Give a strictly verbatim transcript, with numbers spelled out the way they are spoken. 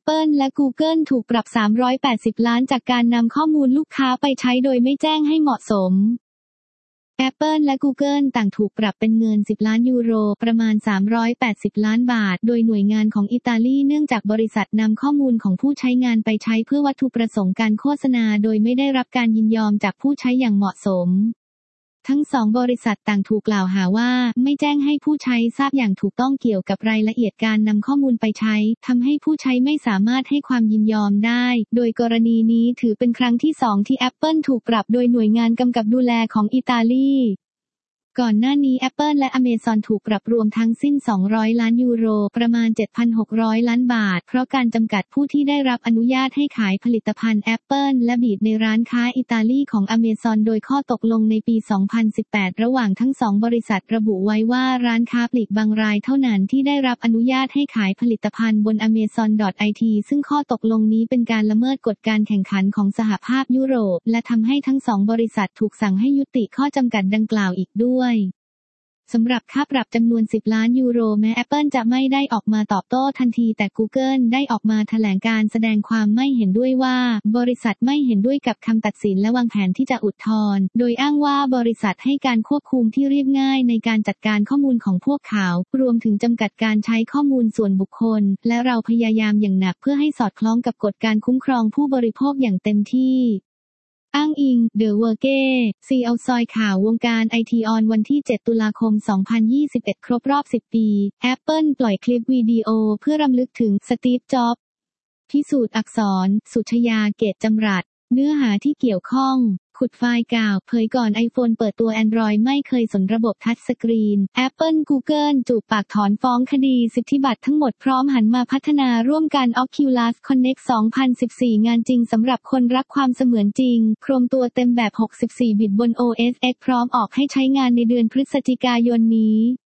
Apple และ Google ถูกปรับสามร้อยแปดสิบล้านจากการนำข้อมูลลูกค้าไปใช้โดยไม่แจ้งให้เหมาะสม Apple และ Google ต่างถูกปรับเป็นเงินสิบล้านยูโรประมาณสามร้อยแปดสิบล้านบาทโดยหน่วยงานของอิตาลีเนื่องจากบริษัทนำข้อมูลของผู้ใช้งานไปใช้เพื่อวัตถุประสงค์การโฆษณาโดยไม่ได้รับการยินยอมจากผู้ใช้อย่างเหมาะสมทั้งสองบริษัทต่างถูกกล่าวหาว่าไม่แจ้งให้ผู้ใช้ทราบอย่างถูกต้องเกี่ยวกับรายละเอียดการนำข้อมูลไปใช้ทำให้ผู้ใช้ไม่สามารถให้ความยินยอมได้โดยกรณีนี้ถือเป็นครั้งที่สองที่ Apple ถูกปรับโดยหน่วยงานกำกับดูแลของอิตาลีก่อนหน้านี้ Apple และ Amazon ถูกปรับรวมทั้งสิ้นสองร้อยล้านยูโรประมาณ เจ็ดพันหกร้อย ล้านบาทเพราะการจำกัดผู้ที่ได้รับอนุญาตให้ขายผลิตภัณฑ์ Apple และบีทในร้านค้าอิตาลีของ Amazon โดยข้อตกลงในปี สองพันสิบแปด ระหว่างทั้งสองบริษัทระบุไว้ว่าร้านค้าปลีกบางรายเท่านั้นที่ได้รับอนุญาตให้ขายผลิตภัณฑ์บน อเมซอน ดอท ไอ ที ซึ่งข้อตกลงนี้เป็นการละเมิดกฎการแข่งขันของสหภาพยุโรปและทำให้ทั้งสองบริษัทถูกสั่งให้ยุติข้อจำกัดดังกล่าวอีกด้วยสำหรับค่าปรับจำนวนสิบล้านยูโรแม้ Apple จะไม่ได้ออกมาตอบโต้ทันทีแต่ Google ได้ออกมาแถลงการแสดงความไม่เห็นด้วยว่าบริษัทไม่เห็นด้วยกับคำตัดสินและวางแผนที่จะอุทธรณ์โดยอ้างว่าบริษัทให้การควบคุมที่เรียบง่ายในการจัดการข้อมูลของพวกเขารวมถึงจำกัดการใช้ข้อมูลส่วนบุคคลและเราพยายามอย่างหนักเพื่อให้สอดคล้องกับกฎการคุ้มครองผู้บริโภคอย่างเต็มที่อ้างอิง เดอะ เวอร์เก้ ซี อี โอ ซอยข่าววงการไอทีออนวันที่ เจ็ด ตุลาคม สองพันยี่สิบเอ็ด ครบรอบ สิบ ปี Apple ปล่อยคลิปวิดีโอเพื่อรำลึกถึงสตีฟ จ็อบส์ พิสูจน์อักษร สุชยา เกตจำรัด เนื้อหาที่เกี่ยวข้องขุดไฟล์กล่าวเผยก่อน iPhone เปิดตัว Android ไม่เคยสนระบบทัชสกรีน Apple Google จูบปากถอนฟ้องคดีสิทธิบัตรทั้งหมดพร้อมหันมาพัฒนาร่วมกัน Oculus Connect สองพันสิบสี่ งานจริงสำหรับคนรักความเสมือนจริงโครมตัวเต็มแบบหกสิบสี่บิตบน โอ เอส X พร้อมออกให้ใช้งานในเดือนพฤศจิกายนนี้